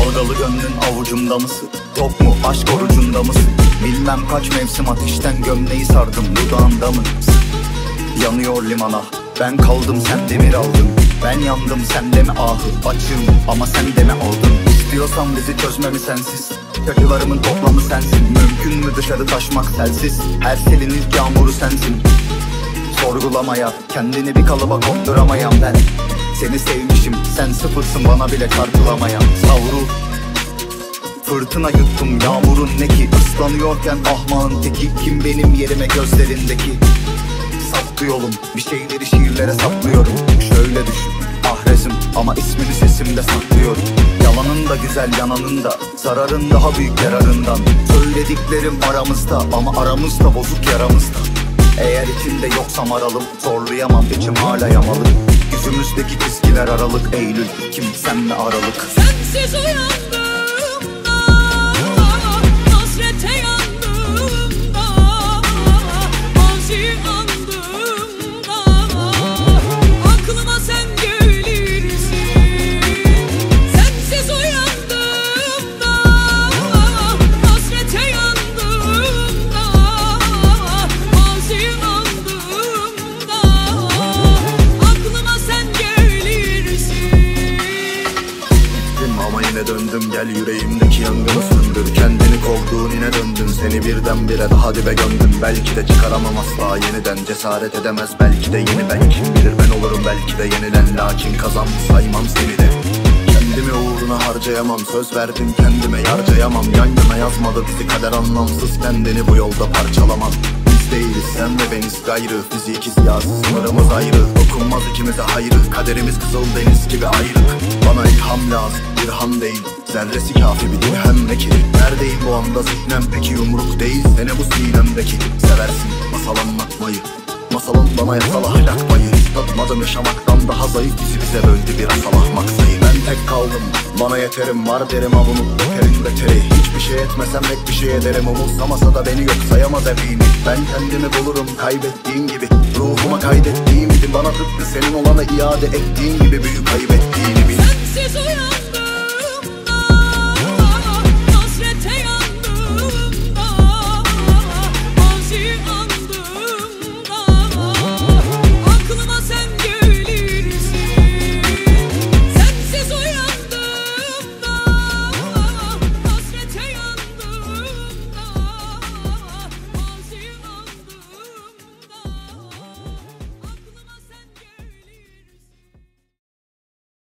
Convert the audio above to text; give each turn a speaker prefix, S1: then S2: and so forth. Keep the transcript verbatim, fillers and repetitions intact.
S1: Dalgalı gönlün avucumda mısın? Top mu aşk orucunda mısın? Bilmem kaç mevsim ateşten gömleği sardım, dudağında mı? Yanıyor limana, ben kaldım sen demir aldın. Ben yandım sen de mi ahı? Açım ama sen de mi aldın? İstiyorsan bizi çözmemi sensiz, şarkılarımın toplamı sensin. Mümkün mü dışarı taşmak selsiz? Her selin ilk yağmuru sensin. Sorgulamaya, kendini bir kalıba konduramayan ben. Seni sevmişim, sen sıfırsın bana bile çarpılamayan. Savrul, fırtına yuttum yağmurun ne ki? Islanıyorken ahmağın teki. Kim benim yerime gözlerindeki? Saptı yolum, bir şeyleri şiirlere saplıyorum. Şöyle düşün, ahresim ama ismini sesimde saklıyorum. Yalanın da güzel yananın da, zararın daha büyük yararından. Söylediklerim aramızda ama aramızda bozuk yaramızda. Eğer içinde yoksam aralım, zorlayamam içim hala yamalı. Yüzümüzdeki çizgiler aralık, Eylül kim sen mi Aralık?
S2: Sensiz uyandığımda, hasrete yandığımda, mazi andığımda, aklıma sen gelirsin. Sensiz uyandığımda, hasrete yandığımda, mazi andığımda, aklıma sen gelirsin.
S1: Gittim ama yine döndüm, gel yüreğimdeki yangını söndür. Kendini kovduğun yine döndün, seni birdenbire daha dibe gömdüm. Belki de çıkaramam asla yeniden, cesaret edemez belki de yeni ben. Kim bilir ben olurum belki de yenilen, lakin kazanmış saymam seni de. Kendimi uğruna harcayamam, söz verdim kendime harcayamam. Yan yana yazmadı bizi kader, anlamsız kendini bu yolda parçalamam. Biz değiliz sen ve beniz gayrı, fiziki siyasi sınırımız ayrı. Dokunmaz ikimize hayrı, kaderimiz kızıl deniz gibi ayrık. Bana ilham lazım, dirham değil, zerresi kafi bir dirhem ne ki? Neredeyim bu anda zihnem, peki yumruk değil seni bu sinemdeki. Seversin masal anlatmayı, masalın bana yasal ahlak payı. Tatmadım yaşamaktan daha zayıf, bizi bize böldü bir asal ahmak sayı. Ben tek kaldım, bana yeterim var derim avunup dökerim beteri. Hiçbir şey etmesem pek bir şey ederim, umursamasa da beni yok sayamaz ebini. Ben kendimi bulurum kaybettiğim gibi, ruhuma kaydettiğim gibi. Bana tıpkı senin olana iade ettiğin gibi, büyük kaybettiğini bil.
S2: Sensiz uyan